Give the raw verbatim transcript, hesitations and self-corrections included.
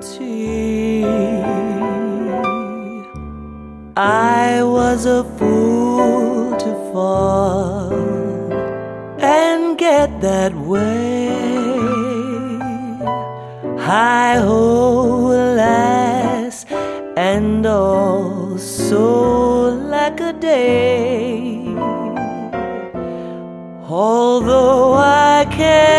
guarantee. I was a fool to fall and get that way. Hi-ho, alas, and all so lack a day. Although I can